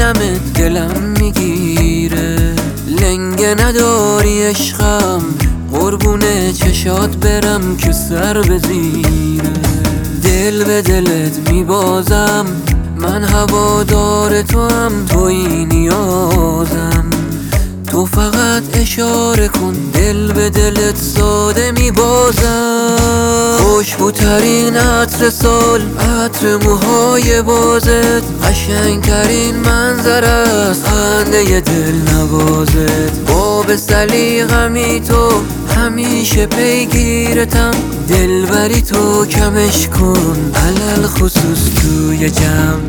میبینمت دلم میگیره، لنگه نداری عشقم، قربون چشات برم که سر به زیره. دل به دلت میبازم، من هوادار تو هم، توی نیازم. تو فقط اشاره کن، دل به دلت ساده میبازم. خوشبوترین عطر سال، عطر موهای بازت، قشنگترین منظر است خنده دل نوازت. باب سلیقمی تو، همیشه پیگیرتم، دلبری تو کمش کن علل خصوص توی جمع.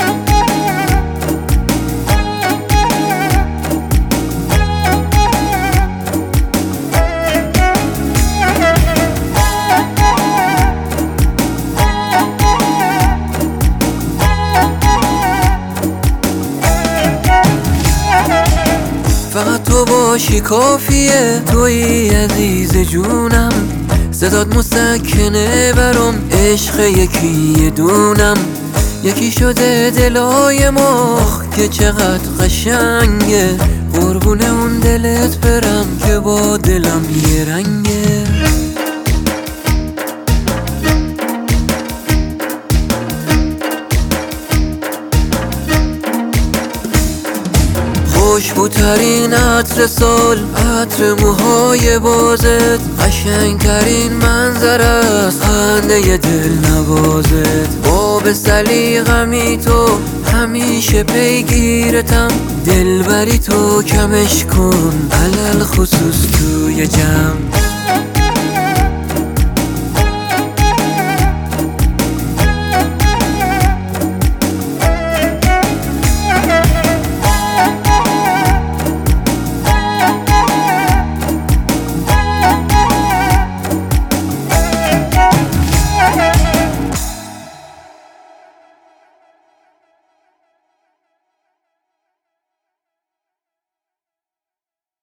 فقط تو باشی کافیه، توی عزیز جونم، صدات مسکنه برام، عشق یکی دونم. یکی شده دلای ما، که چقدر قشنگه، قربون اون دلت برم که با دلم یه رنگه. خوشبوترین عطر سال، عطر موهای بازت، قشنگترین منظر است خنده دل نوازت. باب سلیقمی تو، همیشه پیگیرتم، دلبری تو کمش کن علل خصوص توی جمع.